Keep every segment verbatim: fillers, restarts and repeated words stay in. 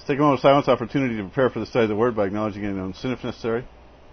Let's take a moment of silence opportunity to prepare for the study of the Word by acknowledging any known sin if necessary.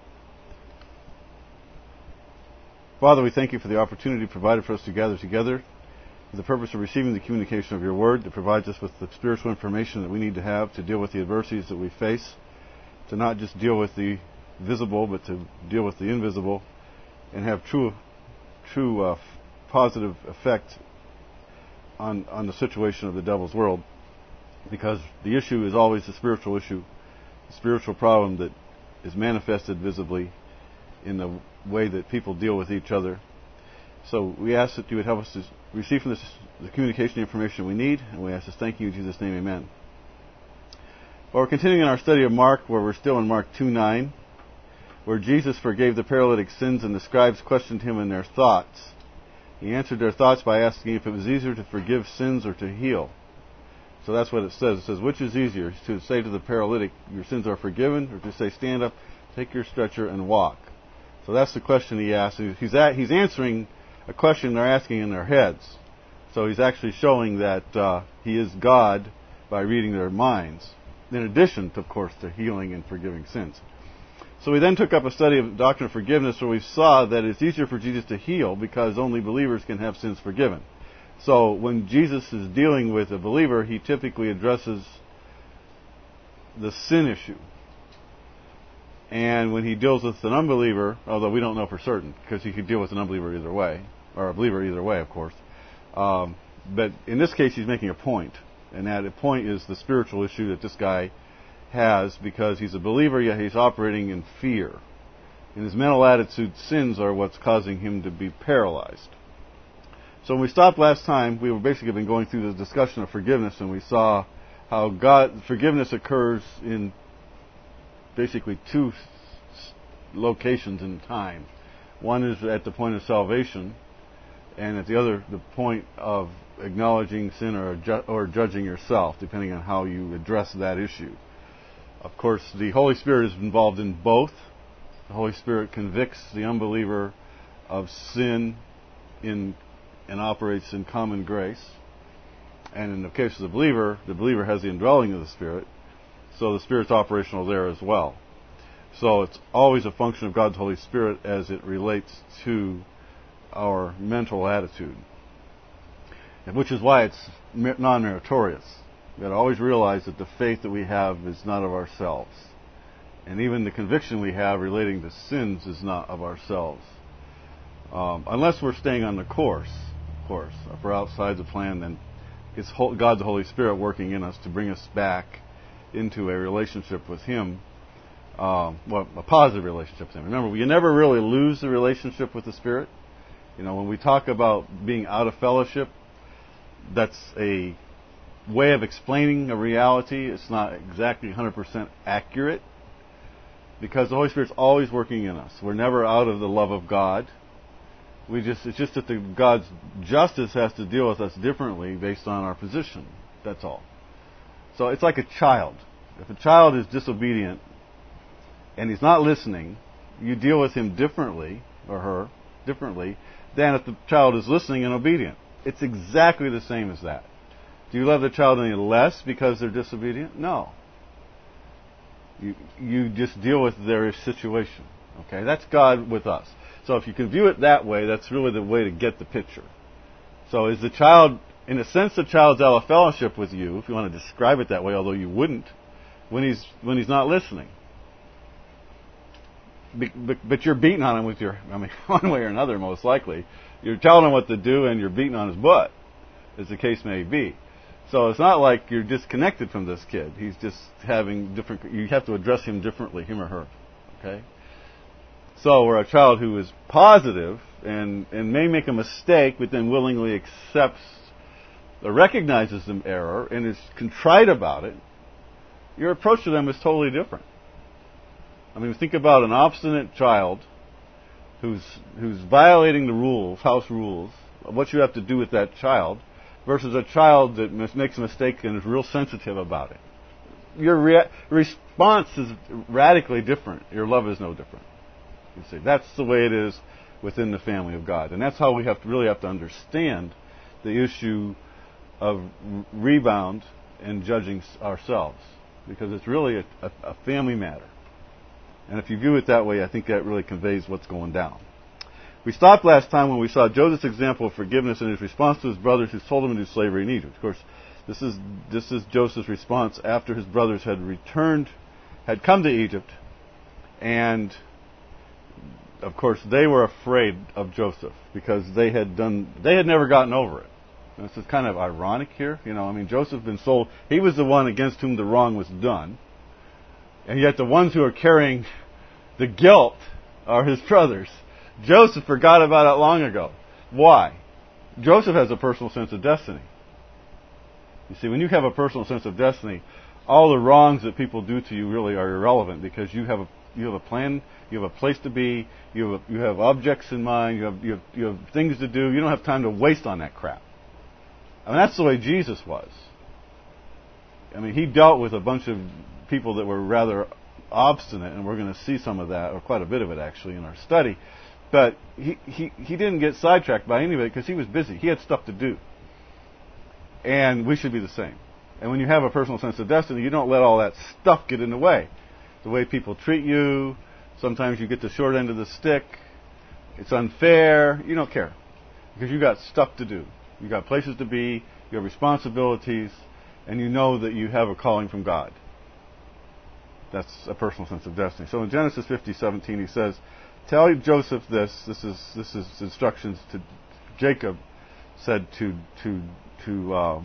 Father, we thank you for the opportunity provided for us to gather together for the purpose of receiving the communication of your Word that provides us with the spiritual information that we need to have to deal with the adversities that we face, to not just deal with the visible, but to deal with the invisible, and have true, true uh, positive effect on on the situation of the devil's world. Because the issue is always a spiritual issue, a spiritual problem that is manifested visibly in the way that people deal with each other. So we ask that you would help us to receive from this the communication information we need, and we ask this thank you in Jesus' name, amen. Well, we're continuing in our study of Mark, where we're still in Mark two nine, where Jesus forgave the paralytic's sins and the scribes questioned him in their thoughts. He answered their thoughts by asking if it was easier to forgive sins or to heal. So that's what it says. It says, which is easier, to say to the paralytic, your sins are forgiven, or to say, stand up, take your stretcher, and walk? So that's the question he asked. He's, at, he's answering a question they're asking in their heads. So he's actually showing that uh, he is God by reading their minds, in addition, to, of course, to healing and forgiving sins. So we then took up a study of doctrine of forgiveness, where we saw that it's easier for Jesus to heal because only believers can have sins forgiven. So when Jesus is dealing with a believer, he typically addresses the sin issue. And when he deals with an unbeliever, although we don't know for certain, because he could deal with an unbeliever either way, or a believer either way, of course. Um, but in this case, he's making a point. And that point is the spiritual issue that this guy has, because he's a believer, yet he's operating in fear. And his mental attitude sins are what's causing him to be paralyzed. So when we stopped last time, we were basically been going through the discussion of forgiveness, and we saw how God forgiveness occurs in basically two locations in time. One is at the point of salvation, and at the other, the point of acknowledging sin or ju- or judging yourself, depending on how you address that issue. Of course, the Holy Spirit is involved in both. The Holy Spirit convicts the unbeliever of sin in and operates in common grace. And in the case of the believer, the believer has the indwelling of the Spirit, so the Spirit's operational there as well. So it's always a function of God's Holy Spirit as it relates to our mental attitude, which is why it's non-meritorious. We've got to always realize that the faith that we have is not of ourselves. And even the conviction we have relating to sins is not of ourselves. Um, unless we're staying on the course, of course. If we're outside the plan, then it's God's Holy Spirit working in us to bring us back into a relationship with Him, um, well, a positive relationship with Him. Remember, you never really lose the relationship with the Spirit. You know, when we talk about being out of fellowship, that's a way of explaining a reality. It's not exactly one hundred percent accurate, because the Holy Spirit's always working in us. We're never out of the love of God. We just it's just that the God's justice has to deal with us differently based on our position. That's all. So it's like a child. If a child is disobedient and he's not listening, you deal with him differently, or her, differently, than if the child is listening and obedient. It's exactly the same as that. Do you love the child any less because they're disobedient? No. You you just deal with their situation. Okay? That's God with us. So if you can view it that way, that's really the way to get the picture. So is the child, in a sense, the child's out of fellowship with you, if you want to describe it that way, although you wouldn't, when he's when he's not listening. Be, but, but you're beating on him with your, I mean, one way or another, most likely. You're telling him what to do, and you're beating on his butt, as the case may be. So it's not like you're disconnected from this kid. He's just having different, you have to address him differently, him or her. Okay? So we're a child who is positive and, and may make a mistake, but then willingly accepts or recognizes the error and is contrite about it. Your approach to them is totally different. I mean, think about an obstinate child who's who's violating the rules, house rules, what you have to do with that child, versus a child that mis- makes a mistake and is real sensitive about it. Your rea- response is radically different. Your love is no different. You see, that's the way it is within the family of God, and that's how we have to really have to understand the issue of rebound and judging ourselves. because it's really a, a, a family matter. And if you view it that way, I think that really conveys what's going down. We stopped last time when we saw Joseph's example of forgiveness in his response to his brothers who sold him into slavery in Egypt. Of course, this is this is Joseph's response after his brothers had returned, had come to Egypt, and of course they were afraid of Joseph because they had done they had never gotten over it. And this is kind of ironic here, you know. I mean, Joseph had been sold; he was the one against whom the wrong was done, and yet the ones who are carrying the guilt are his brothers. Joseph forgot about it long ago. Why? Joseph has a personal sense of destiny. You see, when you have a personal sense of destiny, all the wrongs that people do to you really are irrelevant because you have a you have a plan, you have a place to be, you have a, you have objects in mind, you have, you have you have things to do. You don't have time to waste on that crap. I mean, that's the way Jesus was. I mean, he dealt with a bunch of people that were rather obstinate, and we're going to see some of that, or quite a bit of it actually, in our study. But he, he, he didn't get sidetracked by any of it because he was busy. He had stuff to do. And we should be the same. And when you have a personal sense of destiny, you don't let all that stuff get in the way. The way people treat you, sometimes you get the short end of the stick. It's unfair. You don't care. Because you got stuff to do. You got places to be, you have responsibilities, and you know that you have a calling from God. That's a personal sense of destiny. So in Genesis fifty seventeen, he says, "Tell Joseph this." This is this is instructions to Jacob said to to to uh,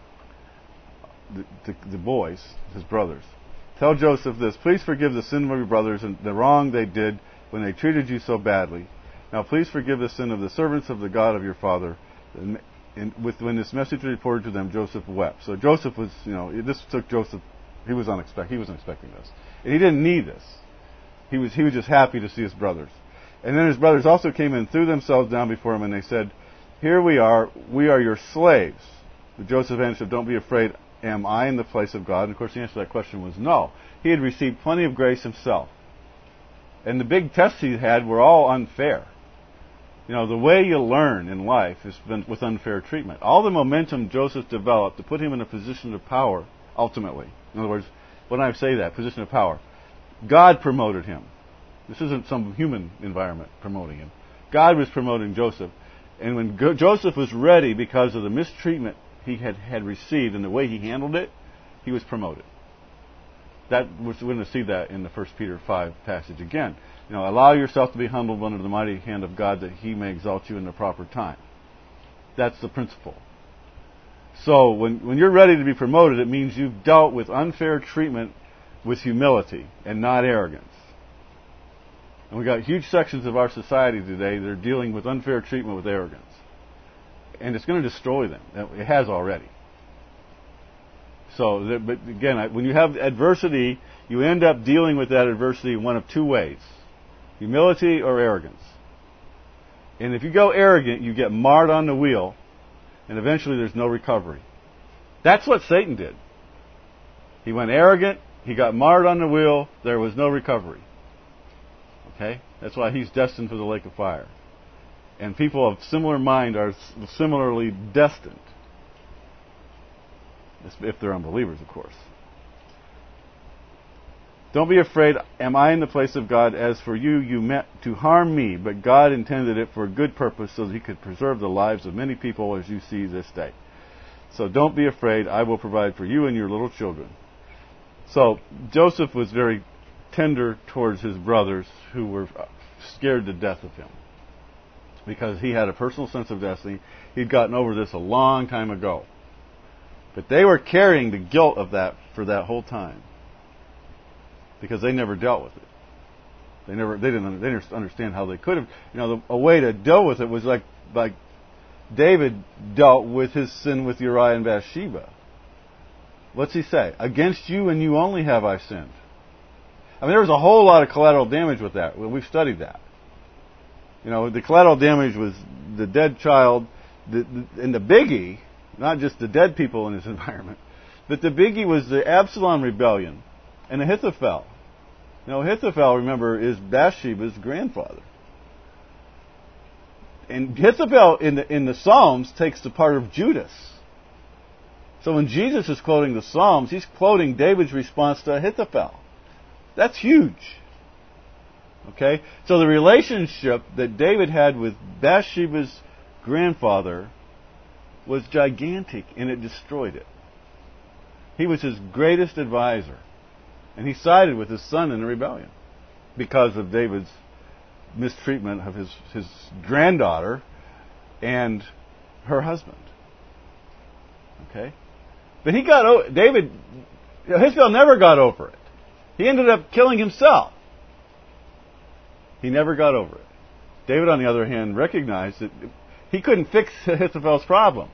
the, the, the boys, his brothers. "Tell Joseph this: please forgive the sin of your brothers and the wrong they did when they treated you so badly. Now please forgive the sin of the servants of the God of your father." And, and with when this message was reported to them, Joseph wept. So Joseph was, you know, this took Joseph. He was unexpected. He wasn't expecting this, and he didn't need this. He was he was just happy to see his brothers. And then his brothers also came and threw themselves down before him, and they said, "Here we are. We are your slaves." But Joseph answered, "Don't be afraid. Am I in the place of God?" And of course, the answer to that question was no. He had received plenty of grace himself, and the big tests he had were all unfair. You know, the way you learn in life is with unfair treatment. All the momentum Joseph developed to put him in a position of power, ultimately. In other words, when I say that, position of power, God promoted him. This isn't some human environment promoting him. God was promoting Joseph. And when Go- Joseph was ready because of the mistreatment he had, had received and the way he handled it, he was promoted. That we're going to see that in the First Peter five passage again. You know, allow yourself to be humbled under the mighty hand of God that he may exalt you in the proper time. That's the principle. So when, when you're ready to be promoted, it means you've dealt with unfair treatment with humility and not arrogance. And we've got huge sections of our society today that are dealing with unfair treatment with arrogance. And it's going to destroy them. It has already. So, but again, when you have adversity, you end up dealing with that adversity in one of two ways. Humility or arrogance. And if you go arrogant, you get marred on the wheel, and eventually there's no recovery. That's what Satan did. He went arrogant, he got marred on the wheel, there was no recovery. Okay? That's why he's destined for the lake of fire. And people of similar mind are similarly destined. If they're unbelievers, of course. "Don't be afraid. Am I in the place of God? As for you, you meant to harm me, but God intended it for a good purpose so that he could preserve the lives of many people as you see this day. So don't be afraid. I will provide for you and your little children." So Joseph was very tender towards his brothers who were scared to death of him because he had a personal sense of destiny. He'd gotten over this a long time ago. But they were carrying the guilt of that for that whole time because they never dealt with it. They never, they didn't, they didn't understand how they could have. You know, the, a way to deal with it was like, like David dealt with his sin with Uriah and Bathsheba. What's he say? "Against you and you only have I sinned." I mean, there was a whole lot of collateral damage with that. We've studied that. You know, the collateral damage was the dead child, the, the, and the biggie. Not just the dead people in his environment, but the biggie was the Absalom rebellion and Ahithophel. You know, Ahithophel, remember, is Bathsheba's grandfather. And Ahithophel in the in the Psalms takes the part of Judas. So when Jesus is quoting the Psalms, he's quoting David's response to Ahithophel. That's huge. Okay? So the relationship that David had with Bathsheba's grandfather was gigantic, and it destroyed it. He was his greatest advisor. And he sided with his son in the rebellion because of David's mistreatment of his, his granddaughter and her husband. Okay? But he got, David, Ahithophel never got over it. He ended up killing himself. He never got over it. David, on the other hand, recognized that he couldn't fix Ahithophel's problem.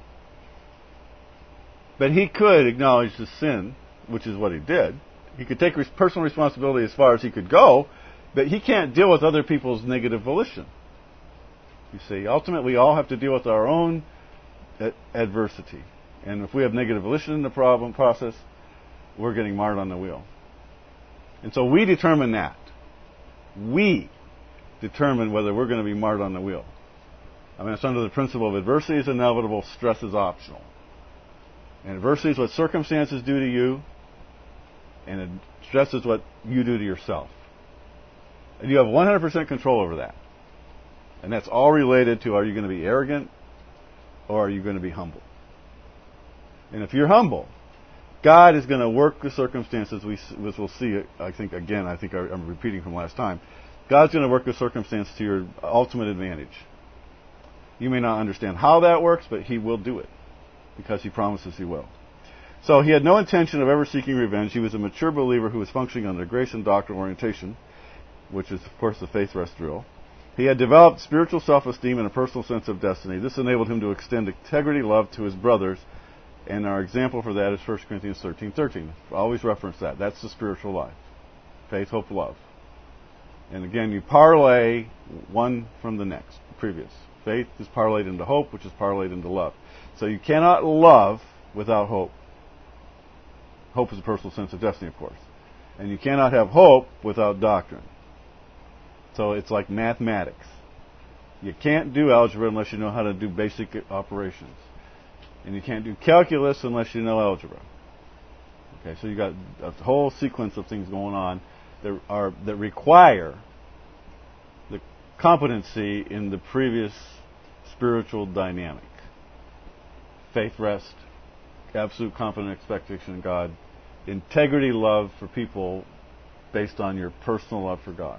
But he could acknowledge the sin, which is what he did. He could take personal responsibility as far as he could go, but he can't deal with other people's negative volition. You see, ultimately we all have to deal with our own adversity. And if we have negative volition in the problem process, we're getting marred on the wheel. And so we determine that. We determine whether we're going to be marred on the wheel. I mean, it's under the principle of adversity is inevitable, stress is optional. And adversity is what circumstances do to you, and stress is what you do to yourself. And you have one hundred percent control over that. And that's all related to, are you going to be arrogant or are you going to be humble? And if you're humble, God is going to work the circumstances, we, which we'll see, I think, again, I think I'm repeating from last time. God's going to work the circumstance to your ultimate advantage. You may not understand how that works, but He will do it because He promises He will. So He had no intention of ever seeking revenge. He was a mature believer who was functioning under grace and doctrinal orientation, which is, of course, the faith rest drill. He had developed spiritual self-esteem and a personal sense of destiny. This enabled him to extend integrity, love to his brothers, and our example for that is First Corinthians thirteen thirteen. Always reference that. That's the spiritual life. Faith, hope, love. And again, you parlay one from the next, previous. Faith is parlayed into hope, which is parlayed into love. So you cannot love without hope. Hope is a personal sense of destiny, of course. And you cannot have hope without doctrine. So it's like mathematics. You can't do algebra unless you know how to do basic operations. And you can't do calculus unless you know algebra. Okay, so you got a whole sequence of things going on that are that require the competency in the previous spiritual dynamic. Faith, rest, absolute confident expectation in God, integrity, love for people based on your personal love for God.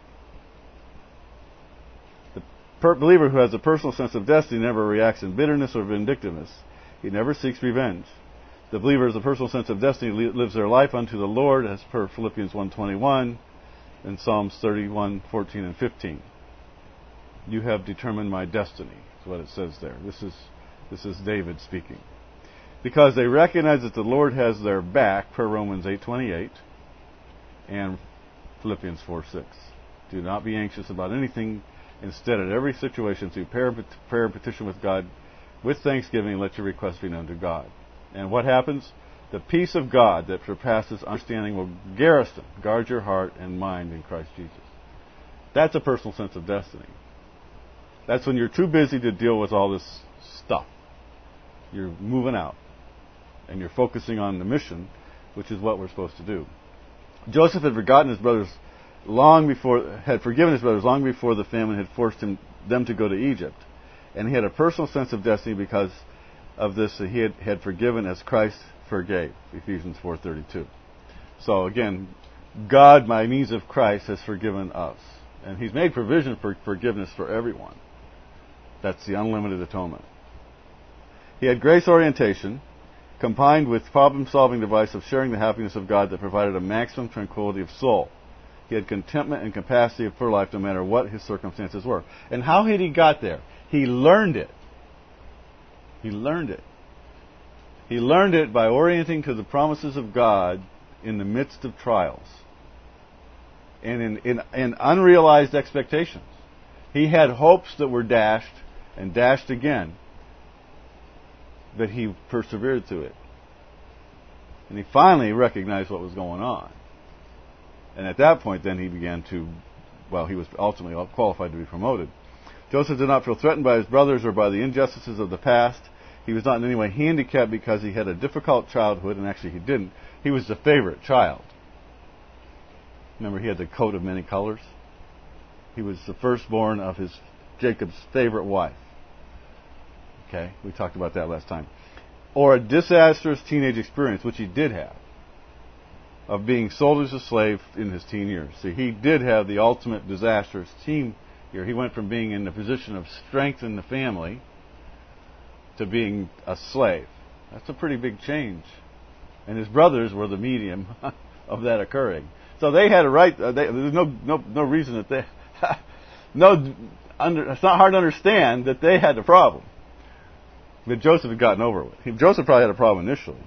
The per- believer who has a personal sense of destiny never reacts in bitterness or vindictiveness. He never seeks revenge. The believer has a personal sense of destiny, lives their life unto the Lord, as per Philippians one twenty-one and Psalms thirty-one fourteen and fifteen. You have determined my destiny, is what it says there. This is this is David speaking. Because they recognize that the Lord has their back, per Romans eight twenty-eight and Philippians four six. Do not be anxious about anything. Instead, in every situation, through prayer, prayer and petition with God, with thanksgiving, let your requests be known to God. And what happens? The peace of God that surpasses understanding will garrison, guard your heart and mind in Christ Jesus. That's a personal sense of destiny. That's when you're too busy to deal with all this stuff. You're moving out. And you're focusing on the mission, which is what we're supposed to do. Joseph had forgotten his brothers long before, had forgiven his brothers long before the famine had forced him, them to go to Egypt. And he had a personal sense of destiny because of this. He had, had forgiven as Christ forgave. Ephesians four thirty-two. So again, God, by means of Christ, has forgiven us. And He's made provision for forgiveness for everyone. That's the unlimited atonement. He had grace orientation, combined with problem-solving device of sharing the happiness of God that provided a maximum tranquility of soul. He had contentment and capacity for life no matter what his circumstances were. And how had he got there? He learned it. He learned it. He learned it by orienting to the promises of God in the midst of trials and in, in, in unrealized expectations. He had hopes that were dashed and dashed again, but he persevered through it. And he finally recognized what was going on. And at that point, then he began to, well, he was ultimately qualified to be promoted. Joseph did not feel threatened by his brothers or by the injustices of the past. He was not in any way handicapped because he had a difficult childhood, and actually he didn't. He was the favorite child. Remember, he had the coat of many colors. He was the firstborn of his Jacob's favorite wife. Okay, we talked about that last time. Or a disastrous teenage experience, which he did have, of being sold as a slave in his teen years. See, he did have the ultimate disastrous teen year. He went from being in the position of strength in the family to being a slave. That's a pretty big change. And his brothers were the medium of that occurring. So they had a right. Uh, they, there's no no no reason that they no. Under, it's not hard to understand that they had the problem. But Joseph had gotten over it. He, Joseph probably had a problem initially.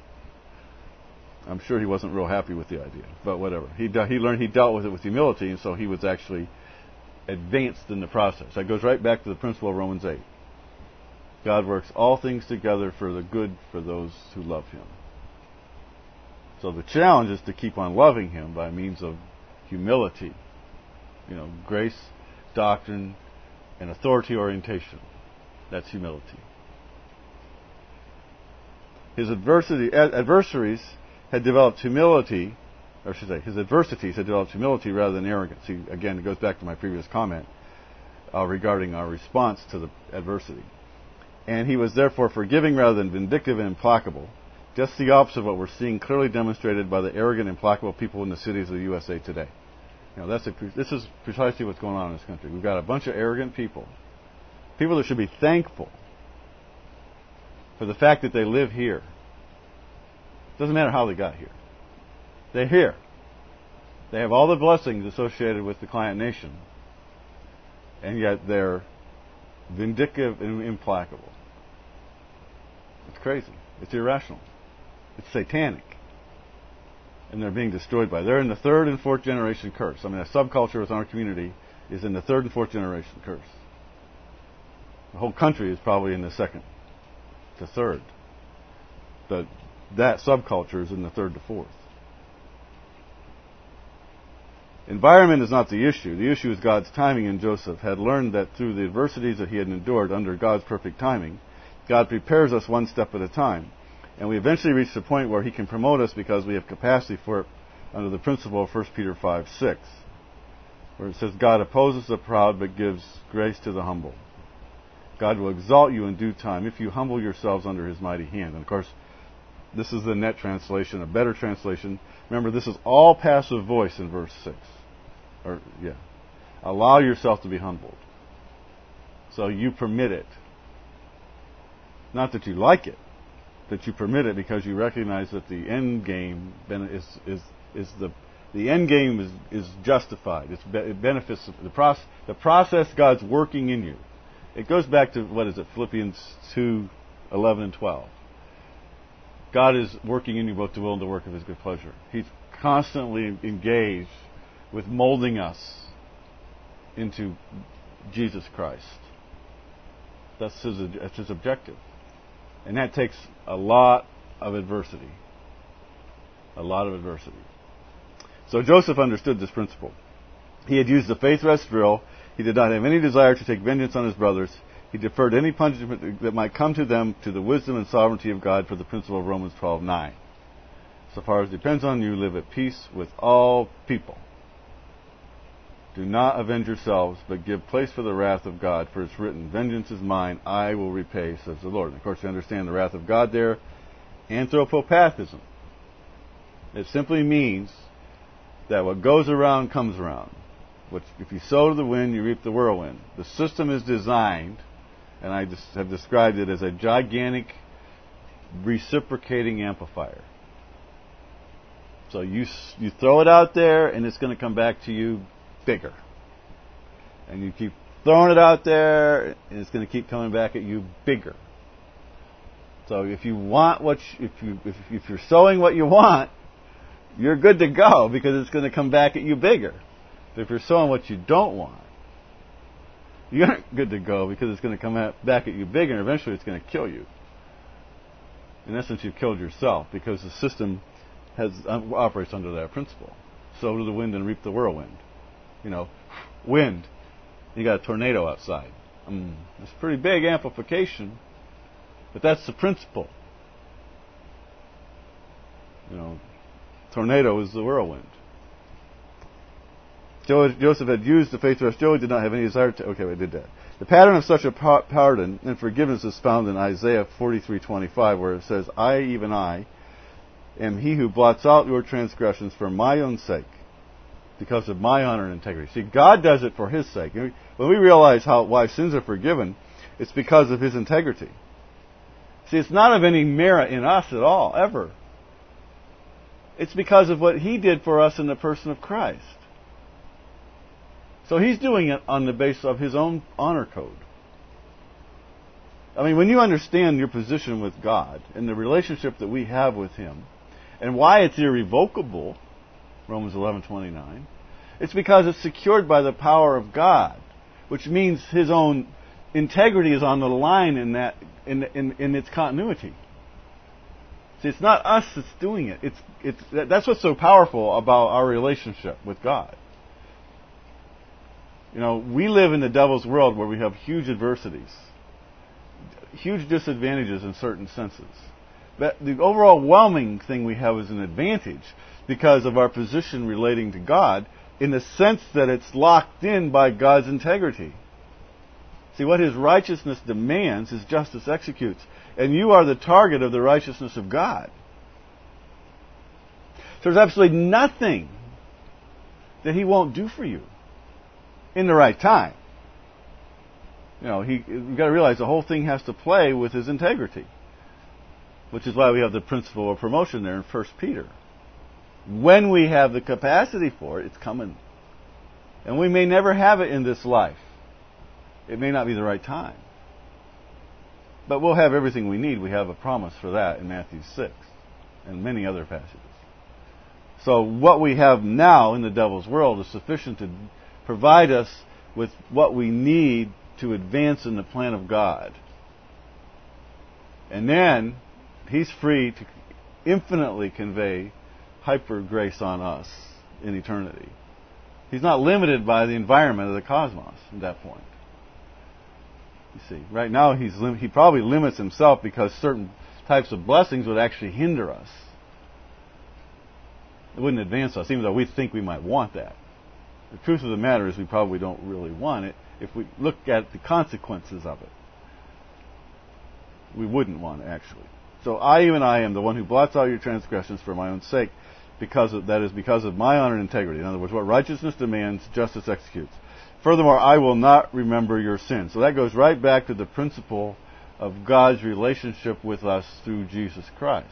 I'm sure he wasn't real happy with the idea, but whatever. He he learned he dealt with it with humility, and so he was actually advanced in the process. That goes right back to the principle of Romans eight. God works all things together for the good for those who love Him. So the challenge is to keep on loving Him by means of humility, you know, grace, doctrine, and authority orientation. That's humility. His adversity, adversaries had developed humility, or I should say, his adversities had developed humility rather than arrogance. See, again, it goes back to my previous comment uh, regarding our response to the adversity. And he was therefore forgiving rather than vindictive and implacable. Just the opposite of what we're seeing clearly demonstrated by the arrogant, implacable people in the cities of the U S A today. You know, that's a, this is precisely what's going on in this country. We've got a bunch of arrogant people, people that should be thankful for the fact that they live here. Doesn't matter how they got here. They're here. They have all the blessings associated with the client nation, and yet they're vindictive and implacable. It's crazy. It's irrational. It's satanic. And they're being destroyed by it. They're in the third and fourth generation curse. I mean, a subculture within our community is in the third and fourth generation curse. The whole country is probably in the second to third. But that subculture is in the third to fourth. Environment is not the issue. The issue is God's timing, and Joseph had learned that through the adversities that he had endured under God's perfect timing, God prepares us one step at a time. And we eventually reach the point where He can promote us because we have capacity for it under the principle of First Peter five six, where it says, God opposes the proud but gives grace to the humble. God will exalt you in due time if you humble yourselves under His mighty hand. And of course, this is the net translation, a better translation. Remember, this is all passive voice in verse six. Or, yeah. Allow yourself to be humbled. So you permit it. Not that you like it, that you permit it because you recognize that the end game is is is the the end game is is justified. It's, it benefits the process. The process God's working in you. It goes back to what is it? Philippians two eleven and twelve. God is working in you both to will and to work of His good pleasure. He's constantly engaged with molding us into Jesus Christ. That's his, that's his objective. And that takes a lot of adversity. A lot of adversity. So Joseph understood this principle. He had used the faith rest drill. He did not have any desire to take vengeance on his brothers. He deferred any punishment that might come to them to the wisdom and sovereignty of God for the principle of Romans twelve nine. So far as it depends on you, live at peace with all people. Do not avenge yourselves, but give place for the wrath of God, for it's written, vengeance is mine, I will repay, says the Lord. And of course, you understand the wrath of God there. Anthropopathism. It simply means that what goes around comes around. Which, if you sow to the wind, you reap the whirlwind. The system is designed, and I just have described it as a gigantic reciprocating amplifier. So you you throw it out there, and it's going to come back to you bigger. And you keep throwing it out there, and it's going to keep coming back at you bigger. So if you want what you, if you if, if you're sowing what you want, you're good to go because it's going to come back at you bigger. But if you're sowing what you don't want, you aren't good to go because it's going to come at, back at you bigger, and eventually it's going to kill you. In essence, you've killed yourself because the system has operates under that principle. Sow to the wind and reap the whirlwind. You know, wind. You got a tornado outside. Um, it's pretty big amplification. But that's the principle. You know, tornado is the whirlwind. Joseph had used the faith thrust. Joey did not have any desire to. Okay, I did that. The pattern of such a pardon and forgiveness is found in Isaiah forty-three twenty-five, where it says, "I, even I, am he who blots out your transgressions for my own sake, because of my honor and integrity." See, God does it for His sake. When we realize how why sins are forgiven, it's because of His integrity. See, it's not of any merit in us at all, ever. It's because of what He did for us in the person of Christ. So He's doing it on the basis of His own honor code. I mean, when you understand your position with God and the relationship that we have with Him, and why it's irrevocable, Romans eleven twenty-nine, it's because it's secured by the power of God, which means His own integrity is on the line in that in in, in its continuity. See, it's not us that's doing it. It's it's that's what's so powerful about our relationship with God. You know, we live in the devil's world where we have huge adversities, huge disadvantages in certain senses. But the overwhelming thing we have is an advantage because of our position relating to God, in the sense that it's locked in by God's integrity. See, what His righteousness demands, His justice executes. And you are the target of the righteousness of God. So there's absolutely nothing that He won't do for you in the right time. You know, he, you've got to realize the whole thing has to play with His integrity, which is why we have the principle of promotion there in First Peter. When we have the capacity for it, it's coming. And we may never have it in this life. It may not be the right time. But we'll have everything we need. We have a promise for that in Matthew six and many other passages. So what we have now in the devil's world is sufficient to provide us with what we need to advance in the plan of God. And then He's free to infinitely convey hyper grace on us in eternity. He's not limited by the environment of the cosmos at that point. You see, right now he's lim- he probably limits Himself because certain types of blessings would actually hinder us. It wouldn't advance us, even though we think we might want that. The truth of the matter is we probably don't really want it if we look at the consequences of it. We wouldn't want it, actually. So I, even I, am the one who blots out your transgressions for my own sake, because of, that is because of my honor and integrity. In other words, what righteousness demands, justice executes. Furthermore, I will not remember your sins. So that goes right back to the principle of God's relationship with us through Jesus Christ.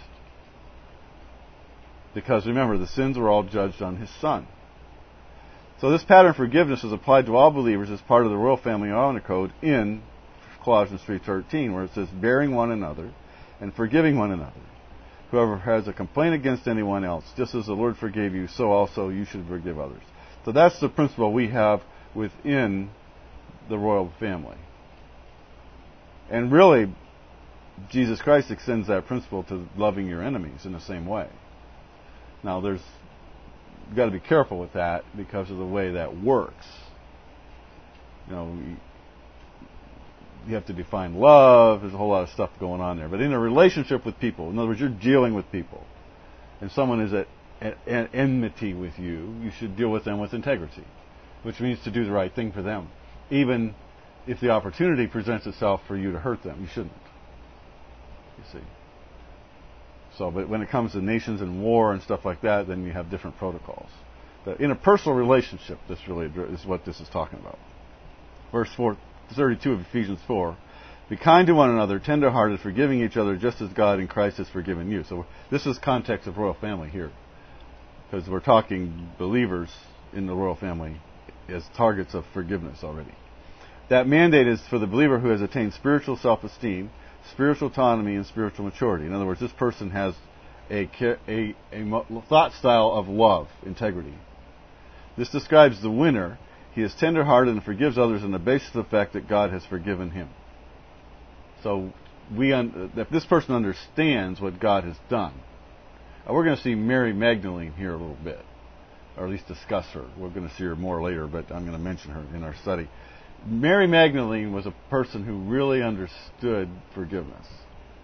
Because remember, the sins were all judged on His Son. So this pattern of forgiveness is applied to all believers as part of the royal family honor code in Colossians three thirteen, where it says, bearing one another and forgiving one another. Whoever has a complaint against anyone else, just as the Lord forgave you, so also you should forgive others. So that's the principle we have within the royal family. And really, Jesus Christ extends that principle to loving your enemies in the same way. Now, there's you've got to be careful with that because of the way that works. You know, you have to define love. There's a whole lot of stuff going on there. But in a relationship with people, in other words, you're dealing with people, and someone is at, at, at enmity with you, you should deal with them with integrity, which means to do the right thing for them. Even if the opportunity presents itself for you to hurt them, you shouldn't. You see. So, but when it comes to nations and war and stuff like that, then you have different protocols. But in a personal relationship, this really is what this is talking about. Verse four, thirty-two of Ephesians four. Be kind to one another, tender-hearted, forgiving each other, just as God in Christ has forgiven you. So this is context of royal family here. Because we're talking believers in the royal family as targets of forgiveness already. That mandate is for the believer who has attained spiritual self-esteem, spiritual autonomy, and spiritual maturity. In other words, this person has a, a, a thought style of love, integrity. This describes the winner. He is tender-hearted and forgives others on the basis of the fact that God has forgiven him. So, we un- if this person understands what God has done, uh, we're going to see Mary Magdalene here a little bit, or at least discuss her. We're going to see her more later, but I'm going to mention her in our study. Mary Magdalene was a person who really understood forgiveness.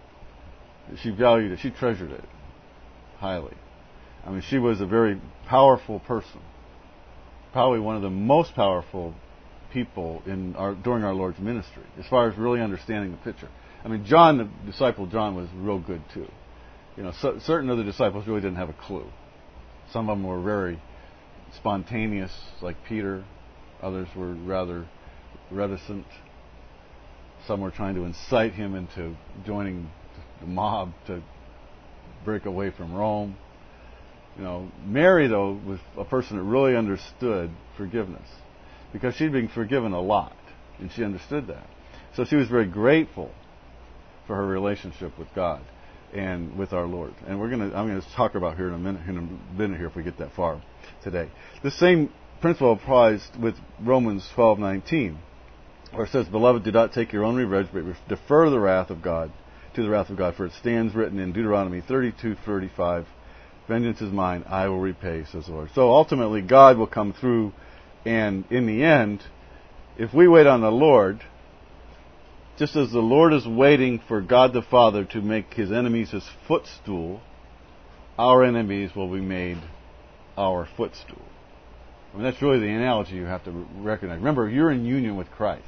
She valued it. She treasured it highly. I mean, she was a very powerful person. Probably one of the most powerful people in our during our Lord's ministry, as far as really understanding the picture. I mean, John, the disciple John, was real good too. You know, so, certain of the disciples really didn't have a clue. Some of them were very spontaneous, like Peter. Others were rather reticent. Some were trying to incite him into joining the mob to break away from Rome. You know, Mary, though, was a person that really understood forgiveness because she'd been forgiven a lot, and she understood that. So she was very grateful for her relationship with God and with our Lord. And we're gonna, I'm going to talk about here in a minute, in a minute here if we get that far today. The same principle applies with Romans twelve nineteen, where it says, "Beloved, do not take your own revenge, but defer the wrath of God to the wrath of God, for it stands written in Deuteronomy thirty-two thirty-five, vengeance is mine, I will repay, says the Lord." So ultimately, God will come through, and in the end, if we wait on the Lord, just as the Lord is waiting for God the Father to make His enemies His footstool, our enemies will be made our footstool. I mean, that's really the analogy you have to recognize. Remember, you're in union with Christ.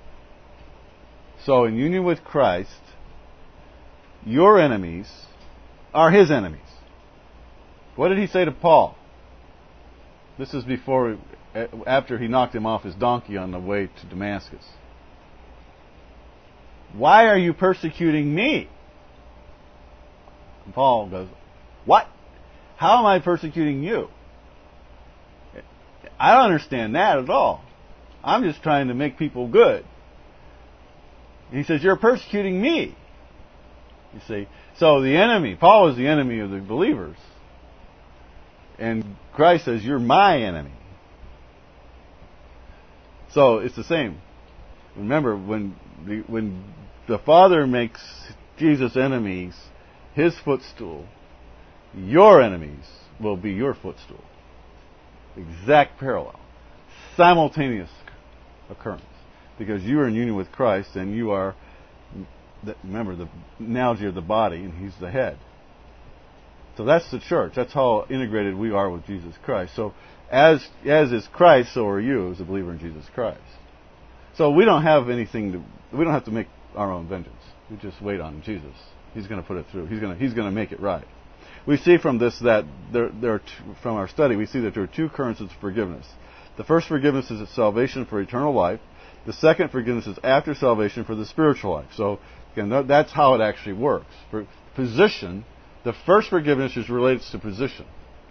So in union with Christ, your enemies are His enemies. What did He say to Paul? This is before, after He knocked him off his donkey on the way to Damascus. "Why are you persecuting me?" And Paul goes, "What? How am I persecuting you? I don't understand that at all. I'm just trying to make people good." And he says, "You're persecuting me." You see, so the enemy, Paul is the enemy of the believers. And Christ says, "You're my enemy." So it's the same. Remember, when the, when the Father makes Jesus' enemies His footstool, your enemies will be your footstool. Exact parallel. Simultaneous occurrence. Because you are in union with Christ, and you are, remember, the analogy of the body, and He's the head. So that's the church. That's how integrated we are with Jesus Christ. So as as is Christ, so are you as a believer in Jesus Christ. So we don't have anything to, we don't have to make our own vengeance. We just wait on Jesus. He's going to put it through. He's going to He's going to make it right. We see from this that there there are two, from our study we see that there are two currents of forgiveness. The first forgiveness is salvation for eternal life. The second forgiveness is after salvation for the spiritual life. So again, that's how it actually works. For position, the first forgiveness is relates to position.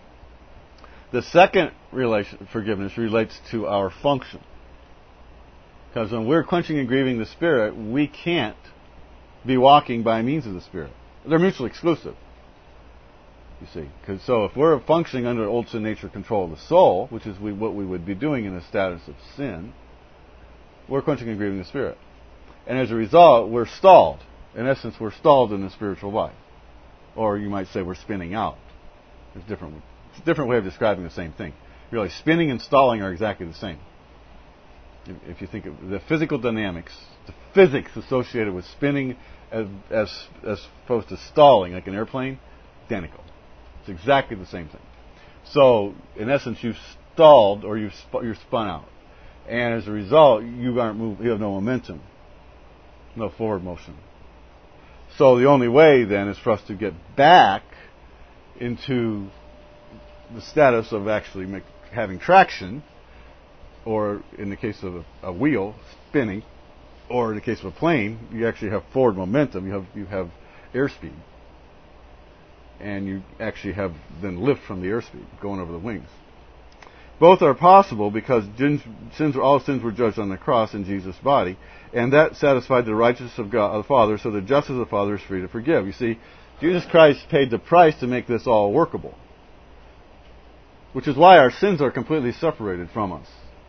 The second relation, forgiveness relates to our function. Because when we're quenching and grieving the Spirit, we can't be walking by means of the Spirit. They're mutually exclusive. You see, because so if we're functioning under old sin nature control of the soul, which is we, what we would be doing in a status of sin, we're quenching and grieving the Spirit. And as a result, we're stalled. In essence, we're stalled in the spiritual life. Or you might say we're spinning out. There's different, it's a different way of describing the same thing. Really, spinning and stalling are exactly the same. If, if you think of the physical dynamics, the physics associated with spinning as, as, as opposed to stalling, like an airplane, identical. It's exactly the same thing. So, in essence, you've stalled or you've sp- you're spun out. And as a result, you aren't move, you have no momentum, no forward motion. So the only way then is for us to get back into the status of actually make, having traction, or in the case of a, a wheel spinning, or in the case of a plane, you actually have forward momentum. You have you have airspeed, and you actually have then lift from the airspeed going over the wings. Both are possible because sins, all sins were judged on the cross in Jesus' body, and that satisfied the righteousness of God, the Father, so the justice of the Father is free to forgive. You see, Jesus Christ paid the price to make this all workable, which is why our sins are completely separated from us.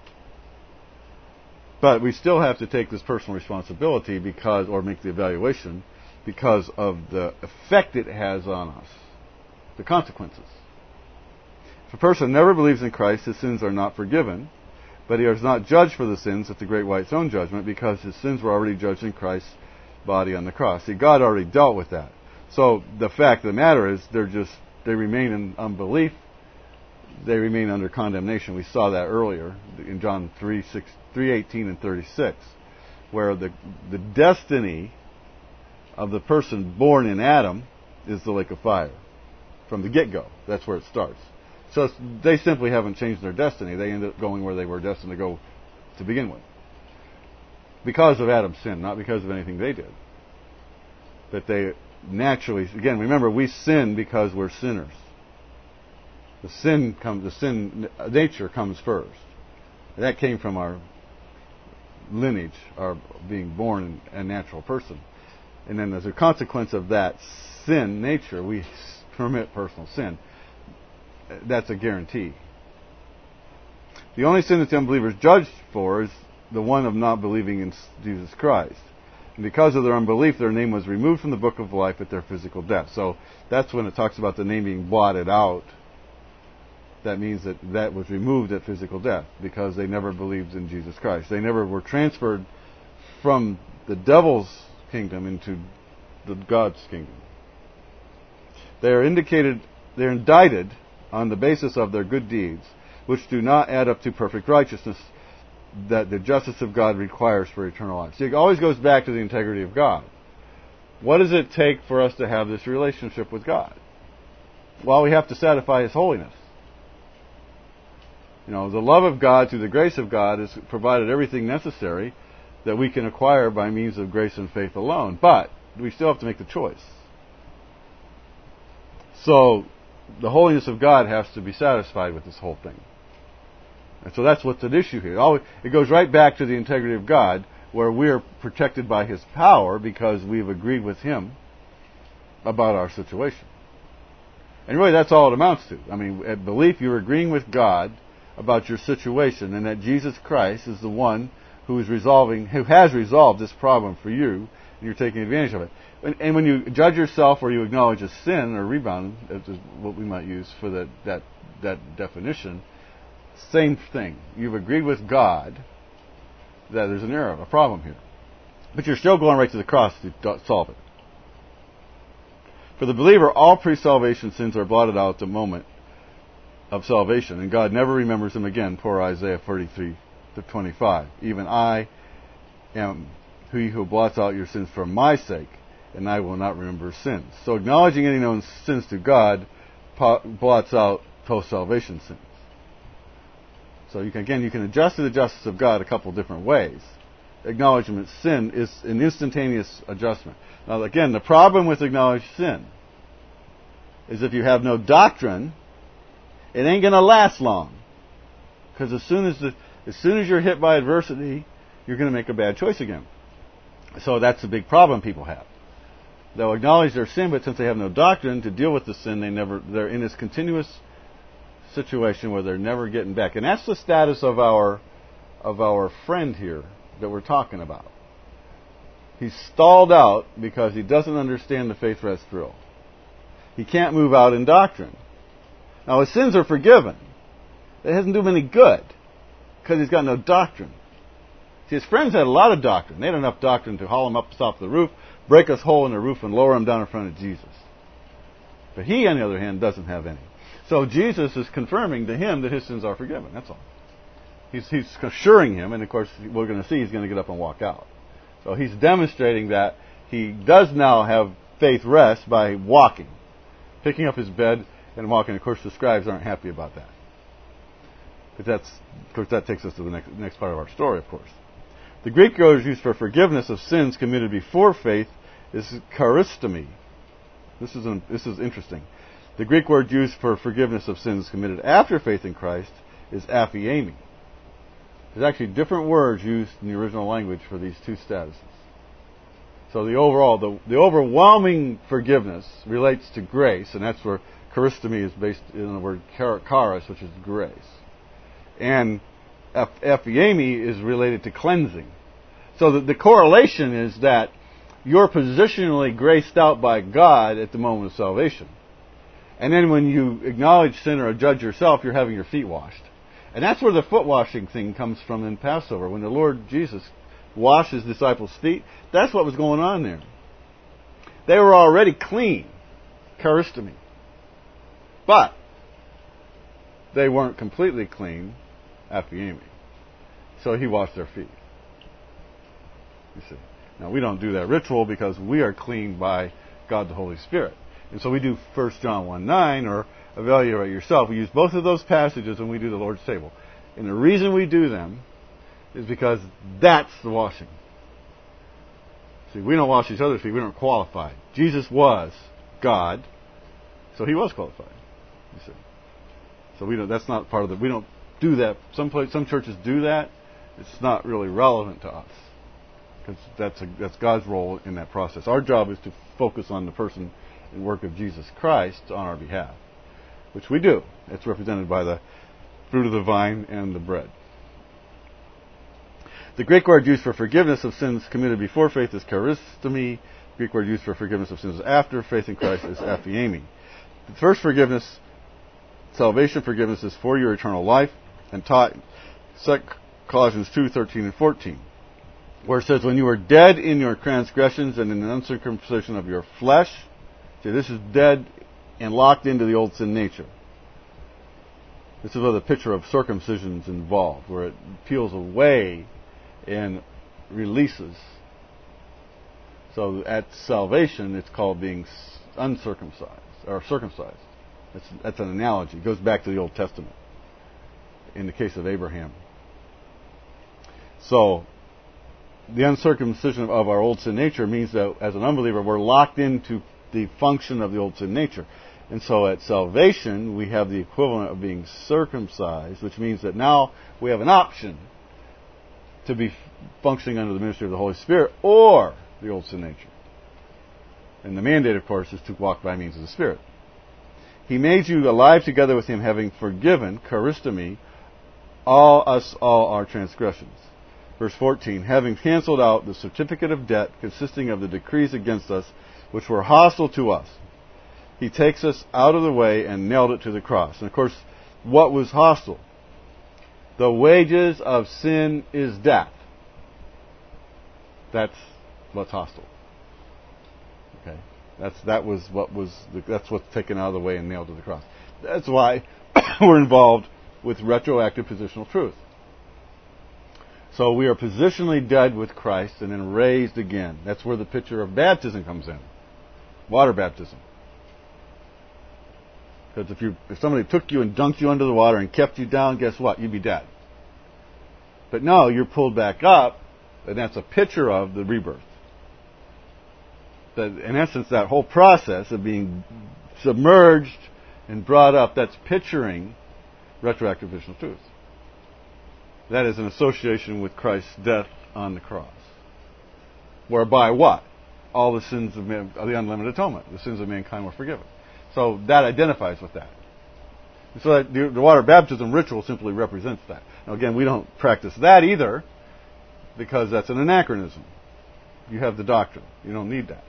But we still have to take this personal responsibility because, or make the evaluation, because of the effect it has on us, the consequences. If a person never believes in Christ, his sins are not forgiven, but he is not judged for the sins at the great white throne judgment because his sins were already judged in Christ's body on the cross. See, God already dealt with that. So the fact of the matter is, they're just they remain in unbelief. They remain under condemnation. We saw that earlier in John three eighteen and thirty-six, where the the destiny of the person born in Adam is the lake of fire from the get-go. That's where it starts. So they simply haven't changed their destiny. They end up going where they were destined to go to begin with, because of Adam's sin, not because of anything they did. But they naturally, again, remember, we sin because we're sinners. The sin comes, the sin nature comes first. And that came from our lineage, our being born a natural person. And then as a consequence of that sin nature, we commit personal sin. That's a guarantee. The only sin that the unbeliever is judged for is the one of not believing in Jesus Christ. And because of their unbelief, their name was removed from the book of life at their physical death. So that's when it talks about the name being blotted out. That means that that was removed at physical death because they never believed in Jesus Christ. They never were transferred from the devil's kingdom into the God's kingdom. They are indicated, they're indicted on the basis of their good deeds, which do not add up to perfect righteousness that the justice of God requires for eternal life. See, it always goes back to the integrity of God. What does it take for us to have this relationship with God? Well, we have to satisfy His holiness. You know, the love of God through the grace of God has provided everything necessary that we can acquire by means of grace and faith alone. But we still have to make the choice. So the holiness of God has to be satisfied with this whole thing. And so that's what's at issue here. It goes right back to the integrity of God, where we are protected by His power because we've agreed with Him about our situation. And really that's all it amounts to. I mean, at belief, you're agreeing with God about your situation, and that Jesus Christ is the one who is resolving, who has resolved this problem for you, and you're taking advantage of it. And, and when you judge yourself or you acknowledge a sin or rebound, as is what we might use for the, that that definition, same thing. You've agreed with God that there's an error, a problem here, but you're still going right to the cross to solve it. For the believer, all pre-salvation sins are blotted out at the moment of salvation, and God never remembers them again. Poor Isaiah thirty-three to twenty-five. Even I am he who blots out your sins for my sake, and I will not remember sins. So acknowledging any known sins to God blots out post-salvation sins. So you can, again, you can adjust to the justice of God a couple different ways. Acknowledgement of sin is an instantaneous adjustment. Now, again, the problem with acknowledged sin is if you have no doctrine, it ain't going to last long. Because as soon as the, as soon as you're hit by adversity, you're going to make a bad choice again. So that's a big problem people have. They'll acknowledge their sin, but since they have no doctrine to deal with the sin, they never they're in this continuous situation where they're never getting back. And that's the status of our of our friend here that we're talking about. He's stalled out because he doesn't understand the faith rest thrill. He can't move out in doctrine. Now his sins are forgiven. It doesn't do him any good because he's got no doctrine. See, his friends had a lot of doctrine. They had enough doctrine to haul him up off the roof, break a hole in the roof, and lower him down in front of Jesus. But he, on the other hand, doesn't have any. So Jesus is confirming to him that his sins are forgiven. That's all. He's, he's assuring him, and of course, we're going to see he's going to get up and walk out. So he's demonstrating that he does now have faith rest by walking, picking up his bed and walking. Of course, the scribes aren't happy about that. But that's, of course, that takes us to the next, next part of our story, of course. The Greek word used for forgiveness of sins committed before faith is charistomy. This is an, this is interesting. The Greek word used for forgiveness of sins committed after faith in Christ is aphiemi. There's actually different words used in the original language for these two statuses. So the overall, the, the overwhelming forgiveness relates to grace, and that's where charistomy is based in the word charis, which is grace. And aphiemi is related to cleansing. So the, the correlation is that you're positionally graced out by God at the moment of salvation. And then when you acknowledge sin or judge yourself, you're having your feet washed. And that's where the foot washing thing comes from in Passover. When the Lord Jesus washed his disciples' feet, that's what was going on there. They were already clean. Charistomai. But they weren't completely clean, aphiemi. So he washed their feet. You see. Now, we don't do that ritual because we are clean by God the Holy Spirit. And so we do First John one nine or evaluate yourself. We use both of those passages when we do the Lord's table. And the reason we do them is because that's the washing. See, we don't wash each other's feet. We don't qualify. Jesus was God, so he was qualified. You see. So we don't. That's not part of the. We don't do that. Some place, some churches do that. It's not really relevant to us because that's a, that's God's role in that process. Our job is to focus on the person and work of Jesus Christ on our behalf, which we do. It's represented by the fruit of the vine and the bread. The Greek word used for forgiveness of sins committed before faith is charistomai. The Greek word used for forgiveness of sins after faith in Christ is aphiemi. The first forgiveness, salvation forgiveness, is for your eternal life and taught Colossians two thirteen and fourteen, where it says, when you were dead in your transgressions and in the uncircumcision of your flesh. See, this is dead and locked into the old sin nature. This is where the picture of circumcision is involved, where it peels away and releases. So at salvation, it's called being uncircumcised, or circumcised. That's, that's an analogy. It goes back to the Old Testament in the case of Abraham. So the uncircumcision of our old sin nature means that as an unbeliever, we're locked into the function of the old sin nature. And so at salvation, we have the equivalent of being circumcised, which means that now we have an option to be functioning under the ministry of the Holy Spirit or the old sin nature. And the mandate, of course, is to walk by means of the Spirit. He made you alive together with him, having forgiven, charistomai, all us all our transgressions. Verse fourteen, having canceled out the certificate of debt consisting of the decrees against us, which were hostile to us. He takes us out of the way and nailed it to the cross. And of course, what was hostile? The wages of sin is death. That's what's hostile. Okay, that's that was what was the, that's what's taken out of the way and nailed to the cross. That's why we're involved with retroactive positional truth. So we are positionally dead with Christ and then raised again. That's where the picture of baptism comes in. Water baptism. Because if you if somebody took you and dunked you under the water and kept you down, guess what? You'd be dead. But no, you're pulled back up, and that's a picture of the rebirth. That, in essence, that whole process of being submerged and brought up, that's picturing retroactive positional truth. That is an association with Christ's death on the cross. Whereby what? All the sins of man, the unlimited atonement, the sins of mankind were forgiven. So that identifies with that. And so that the, the water baptism ritual simply represents that. Now again, we don't practice that either because that's an anachronism. You have the doctrine. You don't need that.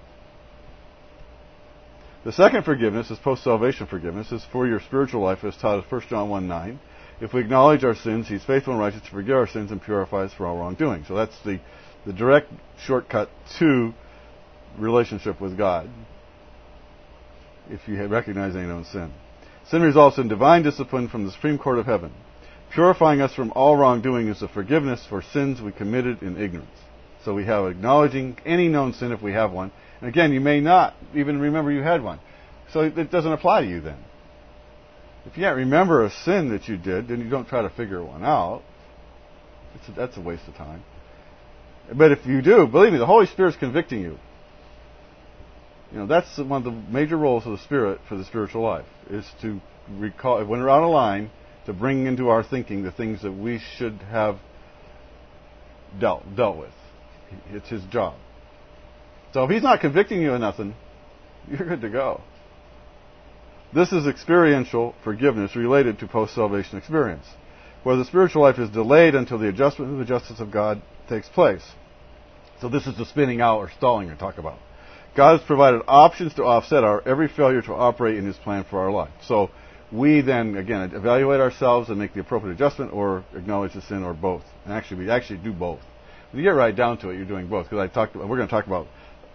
The second forgiveness is post-salvation forgiveness. Is for your spiritual life as taught in First John one nine. If we acknowledge our sins, he's faithful and righteous to forgive our sins and purify us from all wrongdoing. So that's the, the direct shortcut to relationship with God. If you recognize any known sin. Sin results in divine discipline from the Supreme Court of Heaven. Purifying us from all wrongdoing is the forgiveness for sins we committed in ignorance. So we have acknowledging any known sin if we have one. And again, you may not even remember you had one. So it doesn't apply to you then. If you can't remember a sin that you did, then you don't try to figure one out. It's a, that's a waste of time. But if you do, believe me, the Holy Spirit's convicting you. You know, that's one of the major roles of the Spirit for the spiritual life, is to recall, when we're on a line, to bring into our thinking the things that we should have dealt dealt with. It's his job. So if he's not convicting you of nothing, you're good to go. This is experiential forgiveness related to post-salvation experience, where the spiritual life is delayed until the adjustment of the justice of God takes place. So this is the spinning out or stalling I talk about. God has provided options to offset our every failure to operate in his plan for our life. So we then, again, evaluate ourselves and make the appropriate adjustment or acknowledge the sin or both. And actually, we actually do both. When you get right down to it, you're doing both. Because I talked, we're going to talk about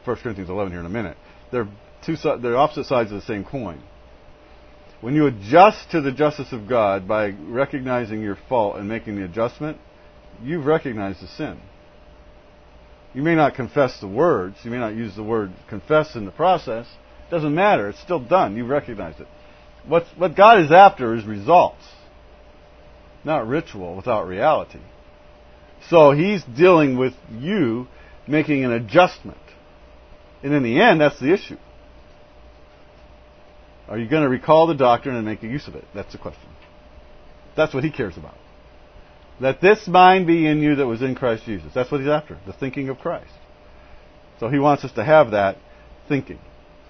First Corinthians eleven here in a minute. They're two they're opposite sides of the same coin. When you adjust to the justice of God by recognizing your fault and making the adjustment, you've recognized the sin. You may not confess the words. You may not use the word confess in the process. It doesn't matter. It's still done. You've recognized it. What's, what God is after is results, not ritual without reality. So He's dealing with you making an adjustment. And in the end, that's the issue. Are you going to recall the doctrine and make use of it? That's the question. That's what He cares about. Let this mind be in you that was in Christ Jesus. That's what He's after, the thinking of Christ. So He wants us to have that thinking.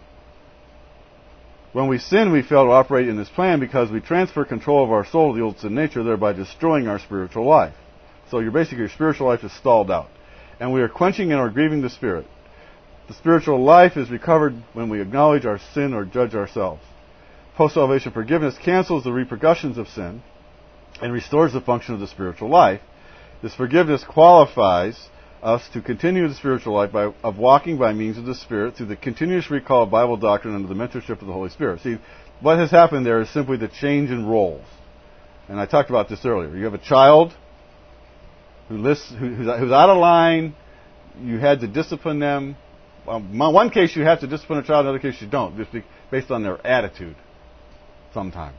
When we sin, we fail to operate in this plan because we transfer control of our soul to the old sin nature, thereby destroying our spiritual life. So your basically your spiritual life is stalled out. And we are quenching and are grieving the Spirit. The spiritual life is recovered when we acknowledge our sin or judge ourselves. Post-salvation forgiveness cancels the repercussions of sin and restores the function of the spiritual life. This forgiveness qualifies us to continue the spiritual life by, of walking by means of the Spirit through the continuous recall of Bible doctrine under the mentorship of the Holy Spirit. See, what has happened there is simply the change in roles. And I talked about this earlier. You have a child who lists, who, who's, who's out of line. You had to discipline them. Um, in one case, you have to discipline a child. In another case, you don't, just based on their attitude. Sometimes.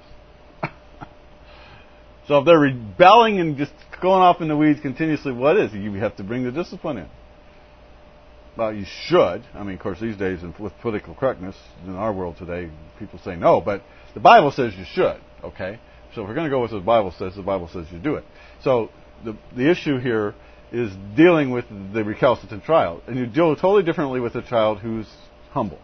So if they're rebelling and just going off in the weeds continuously, what is it? You have to bring the discipline in. Well, you should. I mean, of course, these days, with political correctness in our world today, people say no, but the Bible says you should. Okay, so if we're going to go with what the Bible says, the Bible says you do it. So the the issue here is dealing with the recalcitrant child, and you deal totally differently with a child who's humble.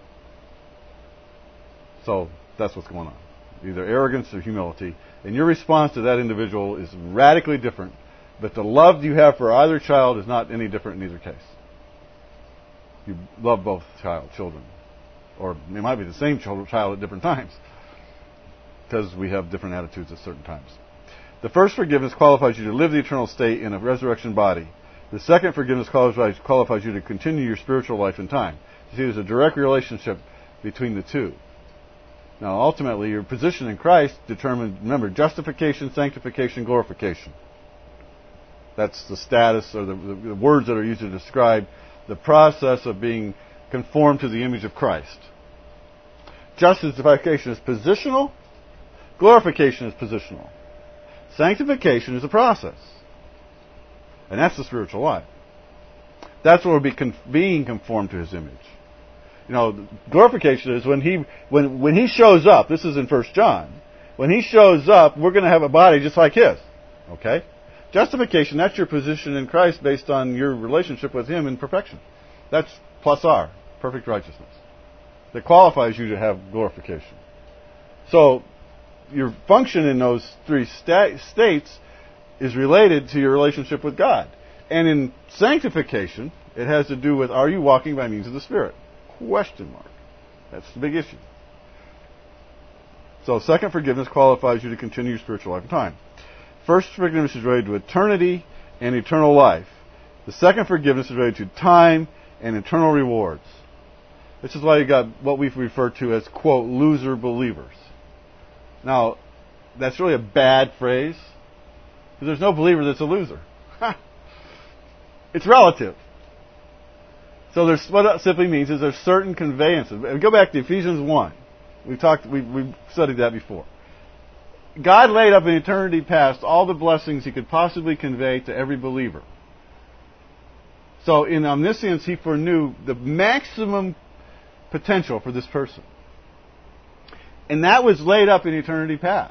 So that's what's going on. Either arrogance or humility. And your response to that individual is radically different. But the love you have for either child is not any different in either case. You love both child, children. Or it might be the same child at different times. Because we have different attitudes at certain times. The first forgiveness qualifies you to live the eternal state in a resurrection body. The second forgiveness qualifies, qualifies you to continue your spiritual life in time. You see, there's a direct relationship between the two. Now, ultimately, your position in Christ determines, remember, justification, sanctification, glorification. That's the status or the, the, the words that are used to describe the process of being conformed to the image of Christ. Justification is positional. Glorification is positional. Sanctification is a process. And that's the spiritual life. That's where we'll be con- being conformed to His image. You know, glorification is when he when when he shows up. This is in First John. When he shows up, we're going to have a body just like his. Okay? Justification, that's your position in Christ based on your relationship with Him in perfection. That's plus R, perfect righteousness. That qualifies you to have glorification. So, your function in those three sta- states is related to your relationship with God. And in sanctification, it has to do with, are you walking by means of the Spirit? Question mark. That's the big issue. So, second forgiveness qualifies you to continue your spiritual life in time. First forgiveness is related to eternity and eternal life. The second forgiveness is related to time and eternal rewards. This is why you got what we've referred to as, quote, loser believers. Now, that's really a bad phrase, because there's no believer that's a loser. It's relative. So there's, what that simply means is there's certain conveyances. We go back to Ephesians one. We talked, we we studied that before. God laid up in eternity past all the blessings He could possibly convey to every believer. So in omniscience, He foreknew the maximum potential for this person. And that was laid up in eternity past.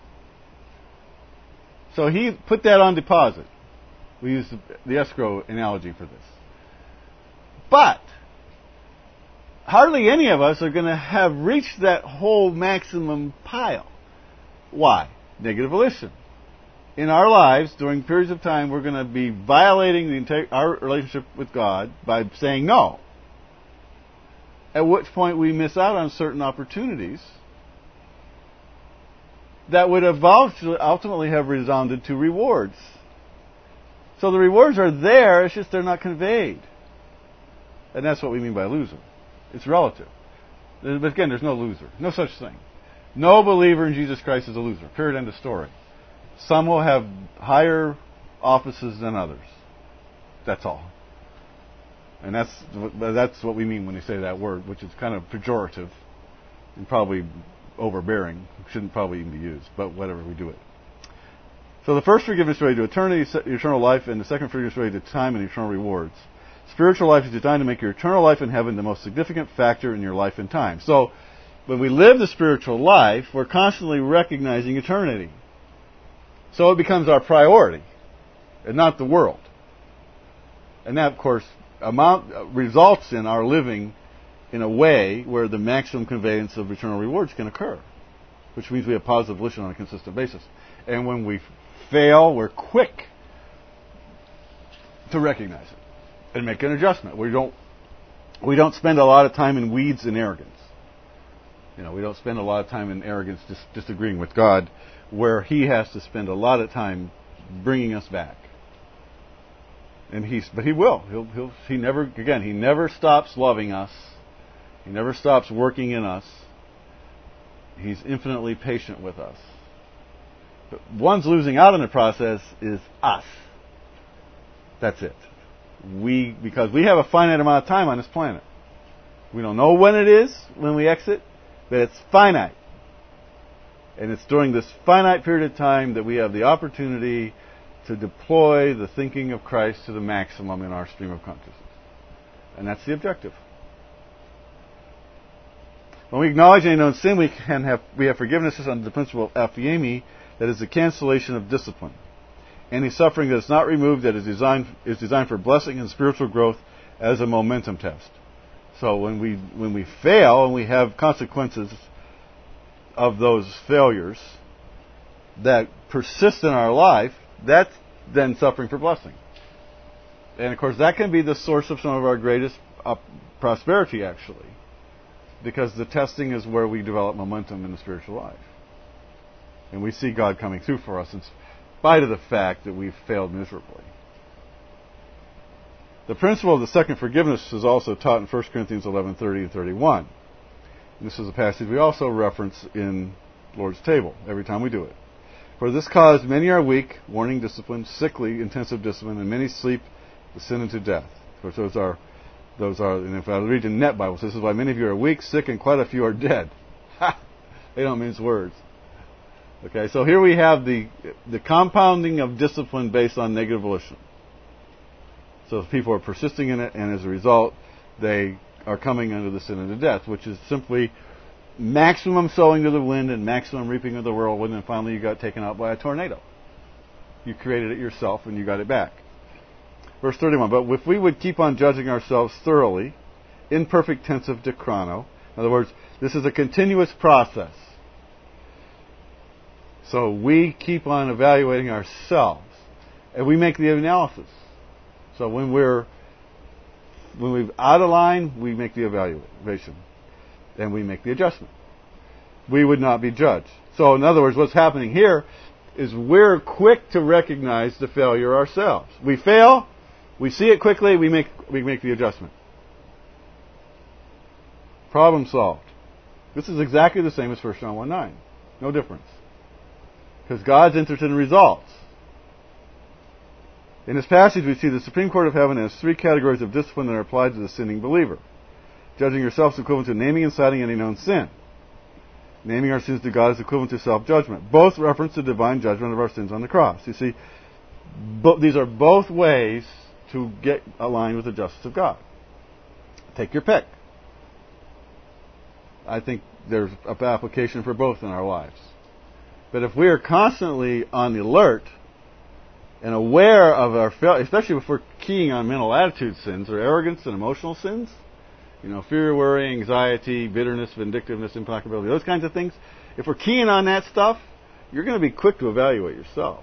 So He put that on deposit. We use the, the escrow analogy for this. But hardly any of us are going to have reached that whole maximum pile. Why? Negative volition. In our lives, during periods of time, we're going to be violating the integ- our relationship with God by saying no. At which point we miss out on certain opportunities that would have ultimately have resounded to rewards. So the rewards are there, it's just they're not conveyed. And that's what we mean by loser. It's relative. But again, there's no loser. No such thing. No believer in Jesus Christ is a loser. Period. End of story. Some will have higher offices than others. That's all. And that's that's what we mean when we say that word, which is kind of pejorative and probably overbearing. Shouldn't probably even be used, but whatever, we do it. So the first forgiveness related to eternity, eternal life, and the second forgiveness related to time and eternal rewards. Spiritual life is designed to make your eternal life in heaven the most significant factor in your life and time. So when we live the spiritual life, we're constantly recognizing eternity. So it becomes our priority, and not the world. And that, of course, amount results in our living in a way where the maximum conveyance of eternal rewards can occur, which means we have positive volition on a consistent basis. And when we fail, we're quick to recognize it and make an adjustment. We don't we don't spend a lot of time in weeds and arrogance. You know, we don't spend a lot of time in arrogance dis- disagreeing with God, where He has to spend a lot of time bringing us back. And he's, but He will. He'll, he'll, he never, again, He never stops loving us. He never stops working in us. He's infinitely patient with us. But one's losing out in the process is us. That's it. We, because we have a finite amount of time on this planet. We don't know when it is when we exit, but it's finite. And it's during this finite period of time that we have the opportunity to deploy the thinking of Christ to the maximum in our stream of consciousness. And that's the objective. When we acknowledge any known sin, we can have we have forgiveness under the principle of aphiemi, that is the cancellation of discipline. Any suffering that is not removed that is designed is designed for blessing and spiritual growth as a momentum test. So when we when we fail and we have consequences of those failures that persist in our life, that's then suffering for blessing. And of course that can be the source of some of our greatest uh, prosperity, actually, because the testing is where we develop momentum in the spiritual life. And we see God coming through for us in spite of the fact that we've failed miserably. The principle of the second forgiveness is also taught in First Corinthians eleven thirty and thirty-one. And this is a passage we also reference in Lord's Table every time we do it. For this cause many are weak, warning discipline, sickly, intensive discipline, and many sleep the sin unto death. Of course, those are, those are, and if I read the Net Bible, this is why many of you are weak, sick, and quite a few are dead. Ha! They don't mince words. Okay, so here we have the the compounding of discipline based on negative volition. So if people are persisting in it, and as a result, they are coming under the sin unto death, which is simply maximum sowing to the wind and maximum reaping of the whirlwind, and finally you got taken out by a tornado. You created it yourself and you got it back. Verse thirty-one, but if we would keep on judging ourselves thoroughly, in perfect tense of dichrono, in other words, this is a continuous process. So we keep on evaluating ourselves, and we make the analysis. So when we're when we're out of line, we make the evaluation, and we make the adjustment. We would not be judged. So in other words, what's happening here is we're quick to recognize the failure ourselves. We fail, we see it quickly, we make we make the adjustment. Problem solved. This is exactly the same as First John one nine. No difference. Because God's interested in results. In this passage, we see the Supreme Court of Heaven has three categories of discipline that are applied to the sinning believer. Judging yourself is equivalent to naming and citing any known sin. Naming our sins to God is equivalent to self-judgment. Both reference the divine judgment of our sins on the cross. You see, bo- these are both ways to get aligned with the justice of God. Take your pick. I think there's an application for both in our lives. But if we are constantly on the alert and aware of our failure, especially if we're keying on mental attitude sins or arrogance and emotional sins, you know, fear, worry, anxiety, bitterness, vindictiveness, implacability, those kinds of things, if we're keying on that stuff, you're going to be quick to evaluate yourself.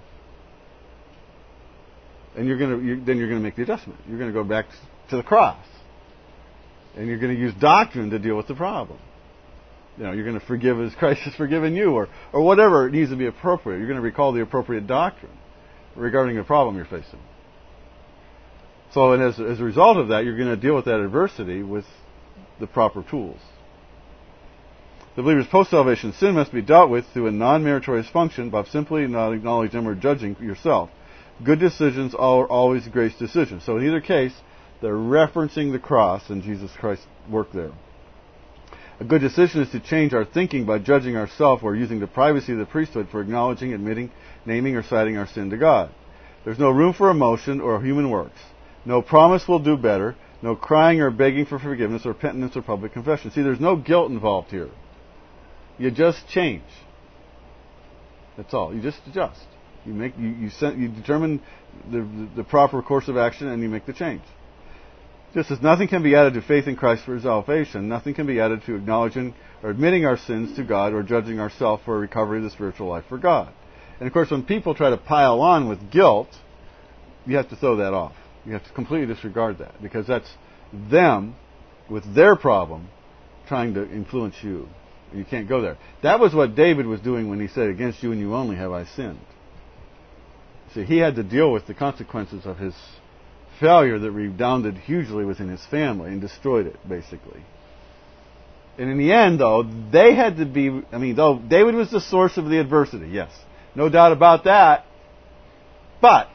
And you're going to, you're, then you're going to make the adjustment. You're going to go back to the cross. And you're going to use doctrine to deal with the problem. You know, you're going to forgive as Christ has forgiven you, or, or whatever needs to be appropriate. You're going to recall the appropriate doctrine regarding the problem you're facing. So, and as, as a result of that, you're going to deal with that adversity with the proper tools. The believer's post-salvation sin must be dealt with through a non-meritorious function by simply not acknowledging them or judging yourself. Good decisions are always grace decisions. So in either case, they're referencing the cross and Jesus Christ's work there. A good decision is to change our thinking by judging ourselves or using the privacy of the priesthood for acknowledging, admitting, naming, or citing our sin to God. There's no room for emotion or human works. No promise will do better. No crying or begging for forgiveness or penitence or public confession. See, there's no guilt involved here. You just change. That's all. You just adjust. You make you you, set, you determine the, the the proper course of action and you make the change. Just as nothing can be added to faith in Christ for salvation, nothing can be added to acknowledging or admitting our sins to God or judging ourselves for a recovery of the spiritual life for God. And of course, when people try to pile on with guilt, you have to throw that off. You have to completely disregard that because that's them with their problem trying to influence you. You can't go there. That was what David was doing when he said, "Against you and you only have I sinned." See, he had to deal with the consequences of his failure that redounded hugely within his family and destroyed it, basically. And in the end, though, they had to be, I mean, though David was the source of the adversity, yes. No doubt about that. But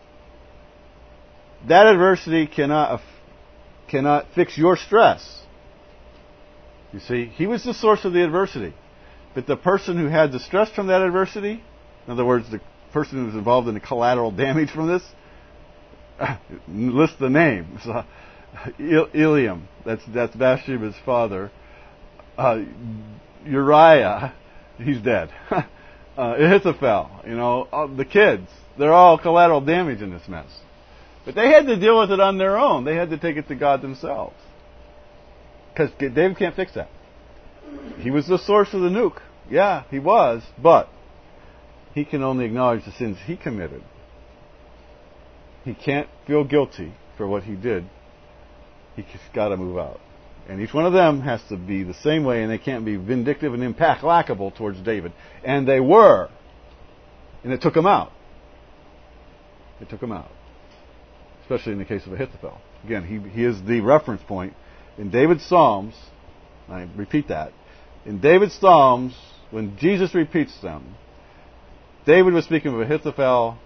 that adversity cannot, cannot fix your stress. You see, he was the source of the adversity. But the person who had the stress from that adversity, in other words, the person who was involved in the collateral damage from this, list the name. So, Eliam, that's that's Bathsheba's father. Uh, Uriah, he's dead. uh, Ahithophel, you know, all the kids, they're all collateral damage in this mess. But they had to deal with it on their own. They had to take it to God themselves. Because David can't fix that. He was the source of the nuke. Yeah, he was, but he can only acknowledge the sins he committed. He can't feel guilty for what he did. He's got to move out. And each one of them has to be the same way, and they can't be vindictive and implacable towards David. And they were. And it took them out. It took them out. Especially in the case of Ahithophel. Again, he, he is the reference point. In David's Psalms, I repeat that, in David's Psalms, when Jesus repeats them, David was speaking of Ahithophel,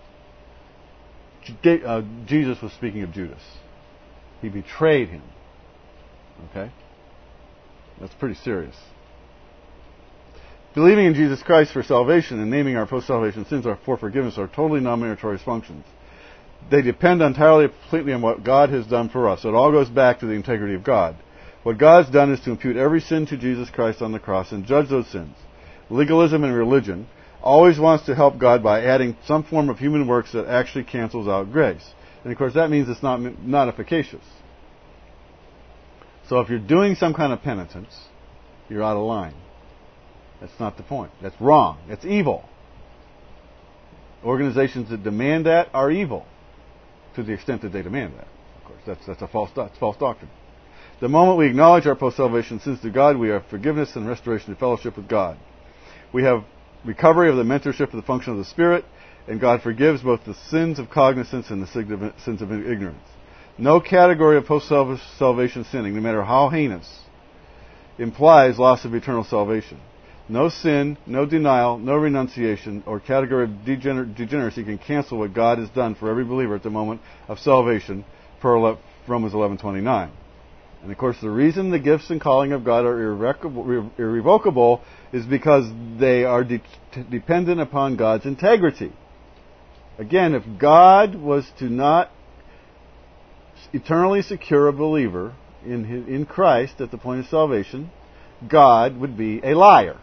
uh, Jesus was speaking of Judas. He betrayed him. Okay? That's pretty serious. Believing in Jesus Christ for salvation and naming our post-salvation sins for forgiveness are totally non-meritorious functions. They depend entirely completely on what God has done for us. It all goes back to the integrity of God. What God's done is to impute every sin to Jesus Christ on the cross and judge those sins. Legalism and religion always wants to help God by adding some form of human works that actually cancels out grace. And of course that means it's not, not efficacious. So if you're doing some kind of penitence, you're out of line. That's not the point. That's wrong. That's evil. Organizations that demand that are evil. To the extent that they demand that. Of course, that's, that's a false, that's false doctrine. The moment we acknowledge our post-salvation sins to God, we have forgiveness and restoration and fellowship with God. We have recovery of the mentorship of the function of the Spirit, and God forgives both the sins of cognizance and the sins of ignorance. No category of post-salvation sinning, no matter how heinous, implies loss of eternal salvation. No sin, no denial, no renunciation, or category of degener- degeneracy can cancel what God has done for every believer at the moment of salvation, per Romans eleven twenty-nine. And of course, the reason the gifts and calling of God are irrevocable, irrevocable is because they are de- dependent upon God's integrity. Again, if God was to not eternally secure a believer in his, in Christ at the point of salvation, God would be a liar.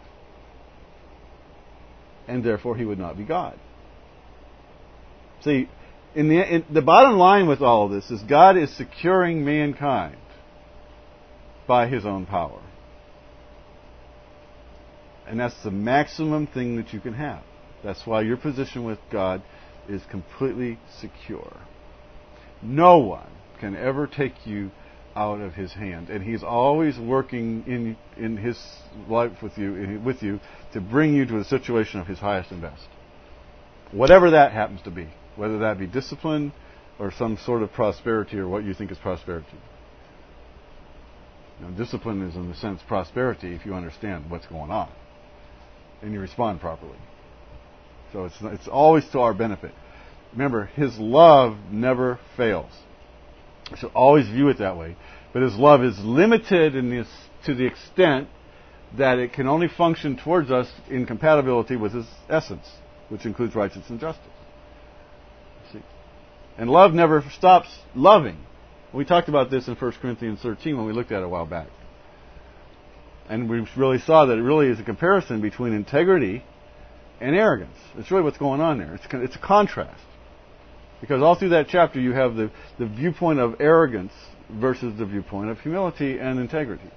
And therefore he would not be God. See, in the, in, the bottom line with all of this is God is securing mankind by his own power. And that's the maximum thing that you can have. That's why your position with God is completely secure. No one can ever take you out of his hand, and he's always working in in his life with you with you to bring you to a situation of his highest and best, whatever that happens to be, whether that be discipline or some sort of prosperity or what you think is prosperity. Now, discipline is, in a sense, prosperity if you understand what's going on and you respond properly. So it's it's always to our benefit. Remember, His love never fails. We should always view it that way. But His love is limited in this, to the extent that it can only function towards us in compatibility with His essence, which includes righteousness and justice. See? And love never stops loving. We talked about this in First Corinthians thirteen when we looked at it a while back. And we really saw that it really is a comparison between integrity and arrogance. It's really what's going on there. It's, it's a contrast. Because all through that chapter you have the, the viewpoint of arrogance versus the viewpoint of humility and integrity.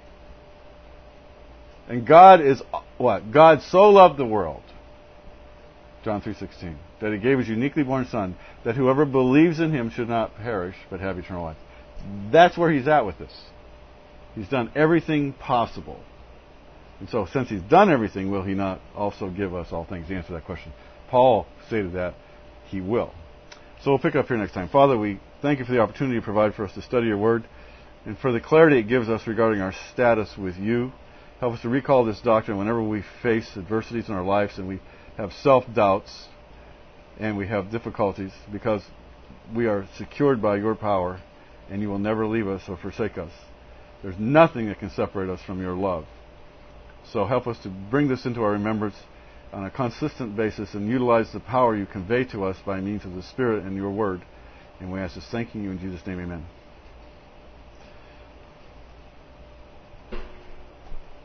And God is what? God so loved the world, John three sixteen, that He gave His uniquely born Son, that whoever believes in Him should not perish, but have eternal life. That's where He's at with this. He's done everything possible. And so, since He's done everything, will He not also give us all things? The answer to that question. Paul stated that He will. So we'll pick up here next time. Father, we thank You for the opportunity you provide for us to study Your Word, and for the clarity it gives us regarding our status with You. Help us to recall this doctrine whenever we face adversities in our lives and we have self-doubts and we have difficulties, because we are secured by Your power and You will never leave us or forsake us. There's nothing that can separate us from Your love. So help us to bring this into our remembrance on a consistent basis and utilize the power You convey to us by means of the Spirit and Your Word. And we ask this thanking You in Jesus' name, amen.